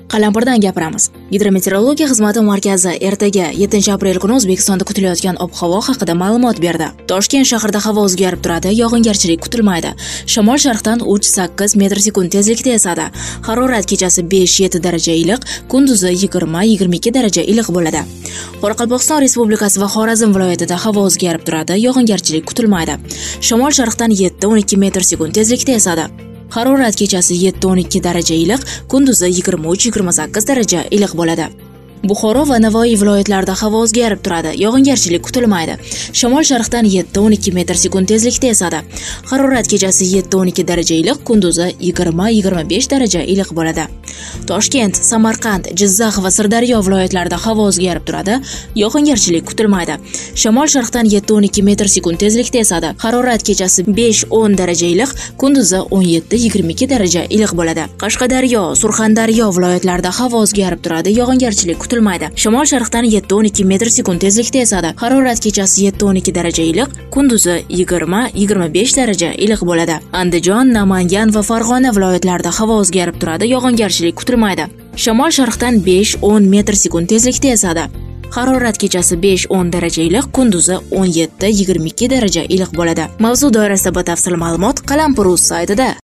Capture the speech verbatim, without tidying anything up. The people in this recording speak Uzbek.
Qalampirdan gapiramiz. Gidrometeorologiya xizmati markazi ertaga yettinchi aprel kuni O'zbekistonda kutilayotgan ob-havo haqida ma'lumot berdi. Toshkent shahrida havo o'zgarib turadi, yog'ingarchilik kutilmaydi. Shamol sharqdan uch sakkiz metr sekund tezlikda esadi. Harorat kechasi besh yetti daraja iliq, kunduzi yigirma yigirma ikki daraja iliq bo'ladi. Qoraqalpog'iston Respublikasi va Xorazm viloyatida havo o'zgarib turadi, yog'ingarchilik kutilmaydi. Shamol sharqdan yetti o'n ikki metr sekund tezlikda esadi. Harorat kechasi yetti o'n ikki daraja iliq, kunduzi yigirma uch yigirma sakkiz daraja iliq bo'ladi. Buxoro va Navoiy viloyatlarida havo o'zgarib turadi, yog'ingarchilik kutilmaydi. Shamol sharqdan yetti o'n ikki metr sekund tezlikda esadi. Harorat kechasi yetti o'n ikki daraja iliq, kunduzi yigirma yigirma besh daraja iliq bo'ladi. Toshkent, Samarqand, Jizzax va Sirdaryo viloyatlarida havo o'zgarib turadi, yog'ingarchilik kutilmaydi. Shamol sharqdan yetti o'n ikki metr sekund tezlikda esadi. Harorat kechasi besh o'n daraja iliq, kunduzi o'n yetti yigirma ikki daraja iliq bo'ladi. Qashqadaryo, Surxondaryo viloyatlarida havo o'zgarib turadi, yog'ingarchilik kutilmaydi. Shamol sharqdan yetti o'n ikki metr sekund tezlikda esadi. Harorat kechasi yetti o'n ikki daraja iliq, kunduzi yigirma yigirma besh daraja iliq bo'ladi. Andijon, Namangan va Farg'ona viloyatlarida havo o'zgarib turadi, yog'ingarchilik kutilmaydi. Shamol sharqdan besh o'n metr sekund tezlikda esadi. Harorat kechasi besh o'n daraja iliq, kunduzi o'n yetti yigirma ikki daraja iliq bo'ladi. Mavzu doirasida batafsil ma'lumot Qalampir.uz saytida.